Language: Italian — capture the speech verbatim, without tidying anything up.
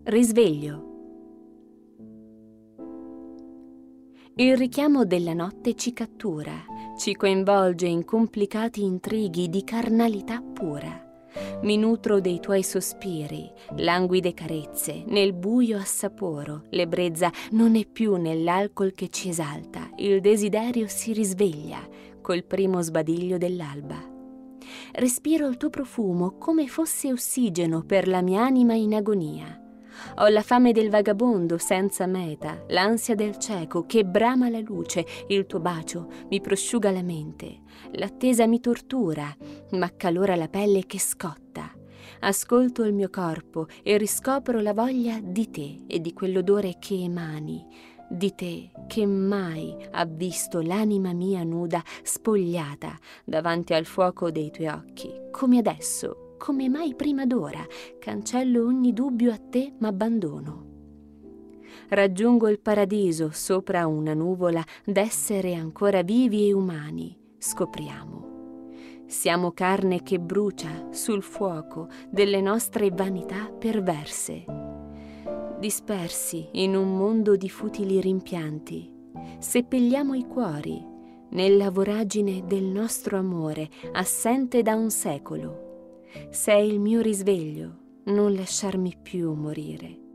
Risveglio. Il richiamo della notte ci cattura, ci coinvolge in complicati intrighi di carnalità pura. Mi nutro dei tuoi sospiri, languide carezze, nel buio assaporo, l'ebbrezza non è più nell'alcol che ci esalta, il desiderio si risveglia col primo sbadiglio dell'alba. Respiro il tuo profumo come fosse ossigeno per la mia anima in agonia. Ho la fame del vagabondo senza meta, l'ansia del cieco che brama la luce, il tuo bacio mi prosciuga la mente, l'attesa mi tortura, m'accalora la pelle che scotta. Ascolto il mio corpo e riscopro la voglia di te e di quell'odore che emani, di te che mai ha visto l'anima mia nuda, spogliata davanti al fuoco dei tuoi occhi, come adesso. Come mai prima d'ora, cancello ogni dubbio a te m'abbandono. Raggiungo il paradiso sopra una nuvola d'essere ancora vivi e umani, scopriamo. Siamo carne che brucia sul fuoco delle nostre vanità perverse. Dispersi in un mondo di futili rimpianti, seppelliamo i cuori nella voragine del nostro amore assente da un secolo. Sei il mio risveglio, non lasciarmi più morire.